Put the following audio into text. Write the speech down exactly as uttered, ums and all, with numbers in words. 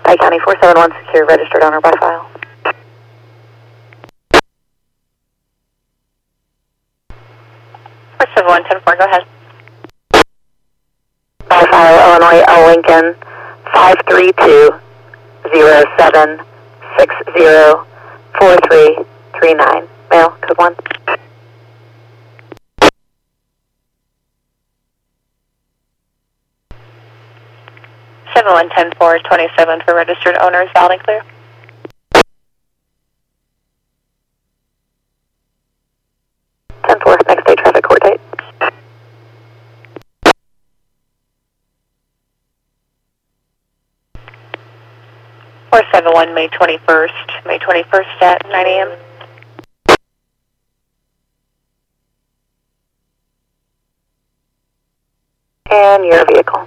Pike County four seven one secure, registered owner by file. four seven one ten four, go ahead. By file, Illinois, L. Lincoln, five three two zero seven six zero four three three nine. Mail, code one. seven one ten four twenty-seven for registered owners, valid and clear. ten four, next day traffic court date. four seven one, May twenty-first, May twenty-first at nine A M And your vehicle.